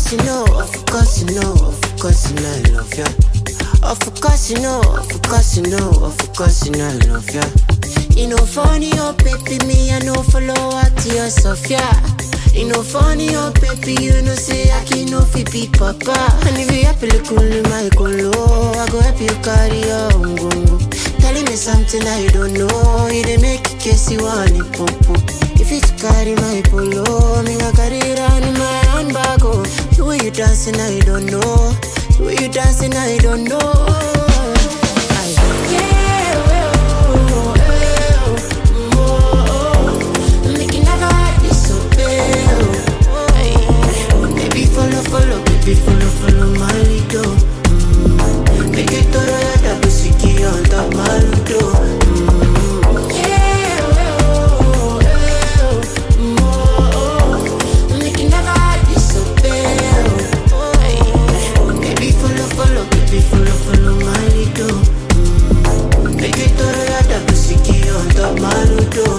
course you know, of course you know, of course you know I love ya. Of course you know, of course you know, of course you know I love ya. You know funny, oh baby, me I know follow at your Sophia. You know funny, oh baby, you know say I can no fi be papa. And if you happy look cool, my colo, I go help you carry your ungungu. Telling me something I don't know, you dey make it case you want it, popo. If you carry my polo, me I carry it on my handbag, oh. The way you dancing, I don't know. The way you dancing, I don't know. Follow, baby, follow my lido. Make it to the pussyki on top my lido. Make it never disappear. Baby, follow, baby, follow my lido. Make it to the pussyki on top my lido.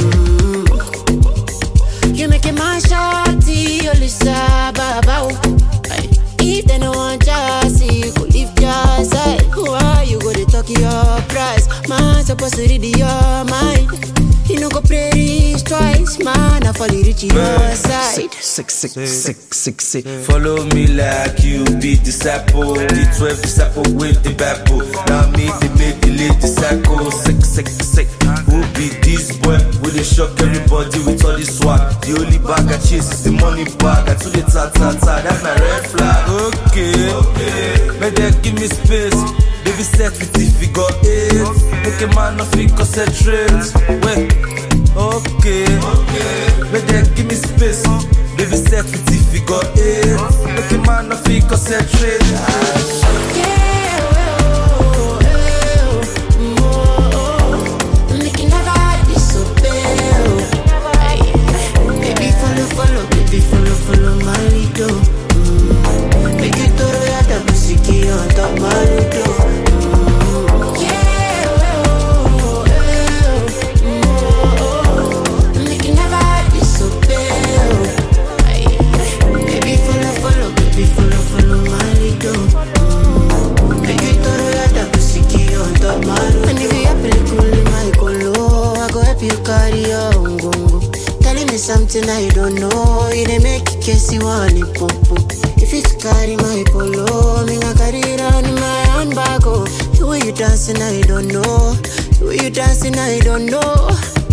You make it my shawty, Olisa Baba. If they no want just see, you could live your side. Why you go to talk your price? Man, supposed to read your mind. You know go play this twice, man. I fall rich your side. Sick. Follow me like you be disciple. The 12 disciple with the Bible. Now me they make the late disciple. Sick. Who be this boy? Will they shock everybody with all this swag? The only bag I chase is the money bag. I took the ta. That's my red flag. Okay. Make them give me space. Baby set with the figure 8. Make a man of it concentrate. Wait. Okay. Make them give me space. Baby set with the figure 8. Make a man of it concentrate. Follow my lido. Make it to the pussyki on top my lido. Make it never disappear. Baby, follow my lido. Make it to the pussyki on top my lido. And if you happy cool my colo, I go help you carry your ungungu. Telling me something I don't know, you dey make it case you want it, popo. If you carry my polo, me I carry it on my handbag, oh. The way you dancing, I don't know. The way you dancing, I don't know.